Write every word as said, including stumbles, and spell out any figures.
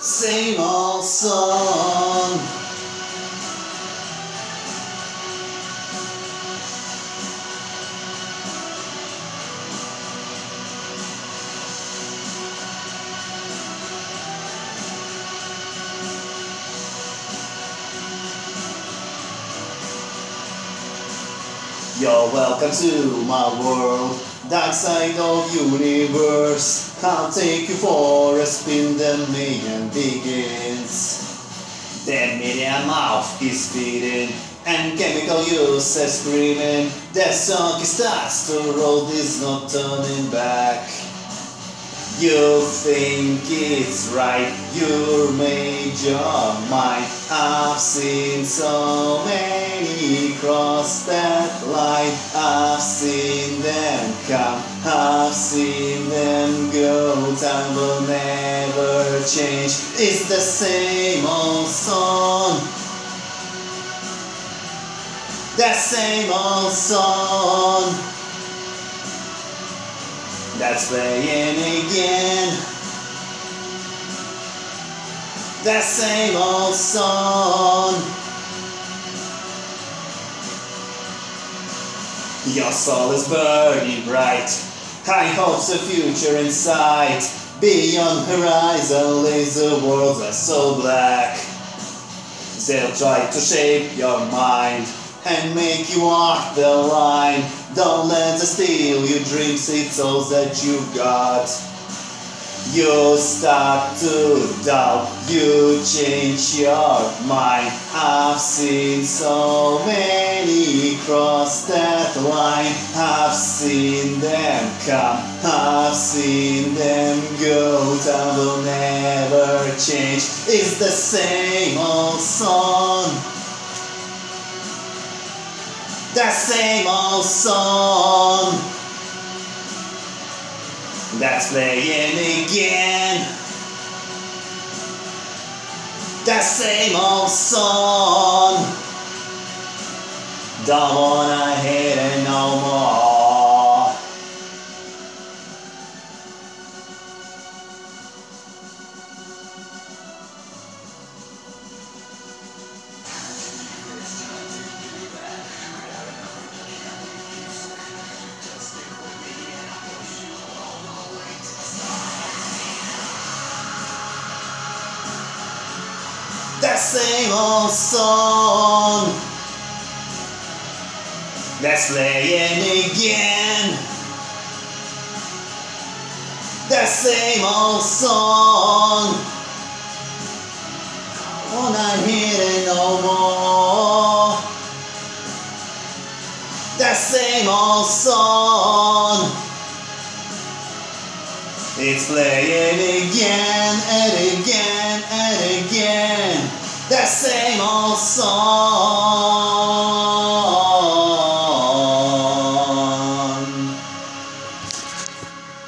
Same old song. You're welcome to my world, dark side of universe. I'll take you for a spin, the mayhem begins. The media mouth is feeding, and chemical uses screaming. The song starts to roll, there's no turning back. You think it's right, you made your mind. I've seen so many cross that line. I've seen them come, I've seen them go. Time will never change, it's the same old song. That same old song that's playing again. That same old song. Your soul is burning bright, high hopes of future in sight. Beyond horizon lays a world that's so black. They'll try to shape your mind and make you walk the line. Don't let them steal your dreams, it's all that you've got. You start to doubt, you change your mind. I've seen so many cross that line. I've seen them come, I've seen them go. Time will never change, it's the same old song. That same old song that's playing again. That same old song. Don't wanna hear it no more. That same old song that's playing again. That same old song. Wanna hear it no more. That same old song. It's playing again and again and again. That same old song.